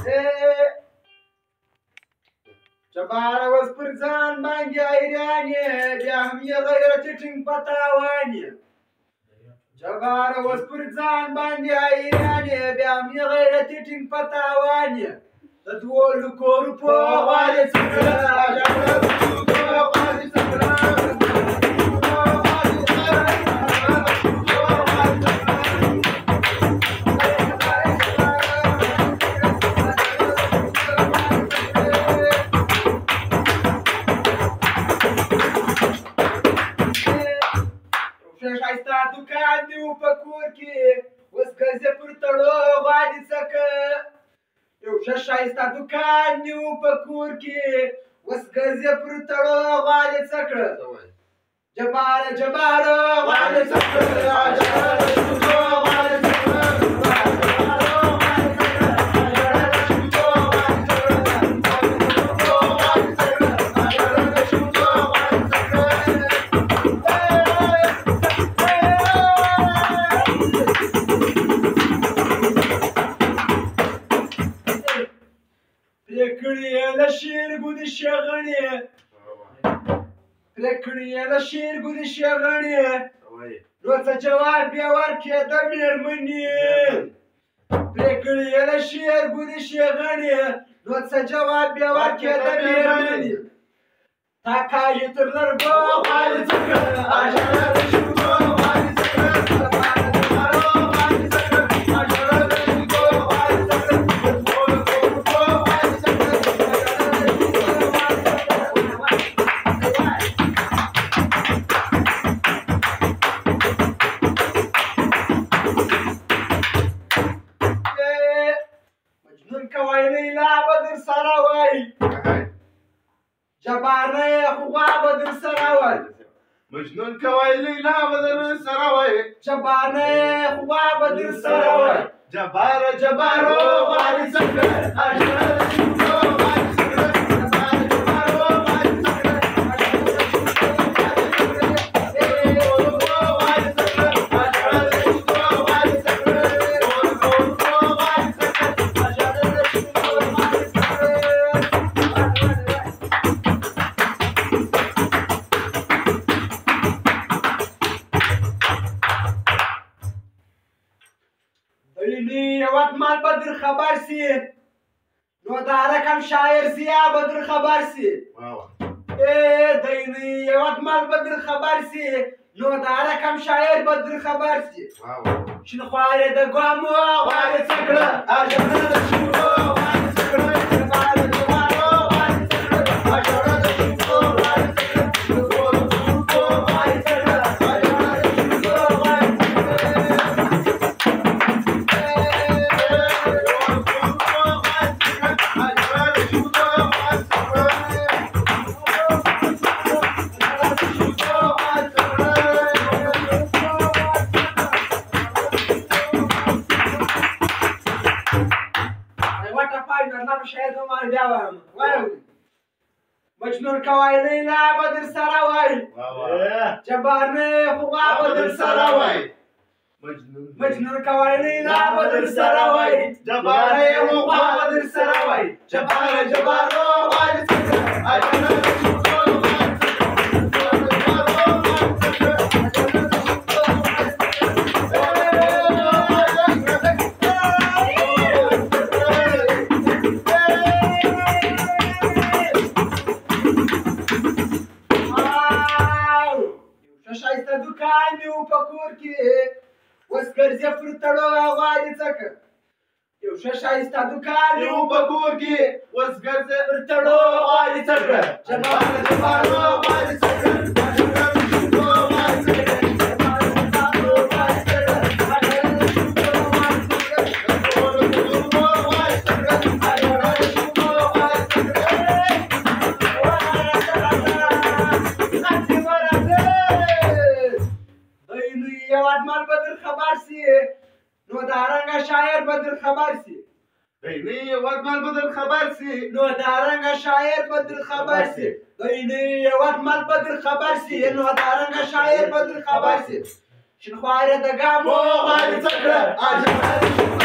جباره اوس پر ځان باندې حیران یې بیا هم یې غیرت ټینګ په تاوان یې جباره اوس پر ځان باندې حیران یې بیا هم یې غیرت ټینګ په تاوان یې د دوو لکو روپو غواړې څه کړه ښایسته دوکان دې و په کور کې اوس ګرځې پر تړو غوا دې څکه یو ښه ښایسته دوکان دې و په کور کې اوس ګرځې پر تړو غوا دې څکه جباره جباره غوا دې څکه شیرگودی شغنی پرکړی د شیرگودی شغنی نو څه جواب بیا ورکې د میرمنې پرکړی د شیرگودی شغنی نو څه جواب بیا ورکې د میرمنې تا کاږي تر لرګو غواړي څنګه اجاره د شګو غواړي څنګه جباره خوا بدر سره وای مجنون کوي لیلا بدر سره وای جباره خوا بدر سره وای جباره جباره غواړي څنګه اجره د شګو غواړي څنګه جباره جباره غواړي څنګه مال بدر خبر سی نو دا رقم شاعر زیا بدر خبر سی دینی یوت مال بدر خبر سی نو دا رقم شاعر بدر خبر سی شنو خواره د ګومو غواړي څکړه اجره د شګو غواړي څکړه جباره جباره غواړي څکړه اجره د شګو غواړي څکړه مجنون کوي لیلا بدر سره وای جباره خوا بدر سره وای مجنون کوي لیلا بدر سره وای جباره خوا بدر سره وای جباره جباره غواړي څنګه اجره د شګو اوس ګرځې پر تړو غواړي څکه یو ښه ښایسته دوکان یو په کور کې اوس ګرځې پر تړو غواړي څکه جباره جباره غواړي څنګه اجره د شګو غواړي څنګه نو دا رنګه شاعر بدر خبر سی دینی یوت مال بدر خبر سی نو دا رنګه شاعر بدر خبر سی دینی یوت مال بدر خبر سی نو دا رنګه شاعر بدر خبر سی شنو خواره د ګامو غواړي څکړه اجره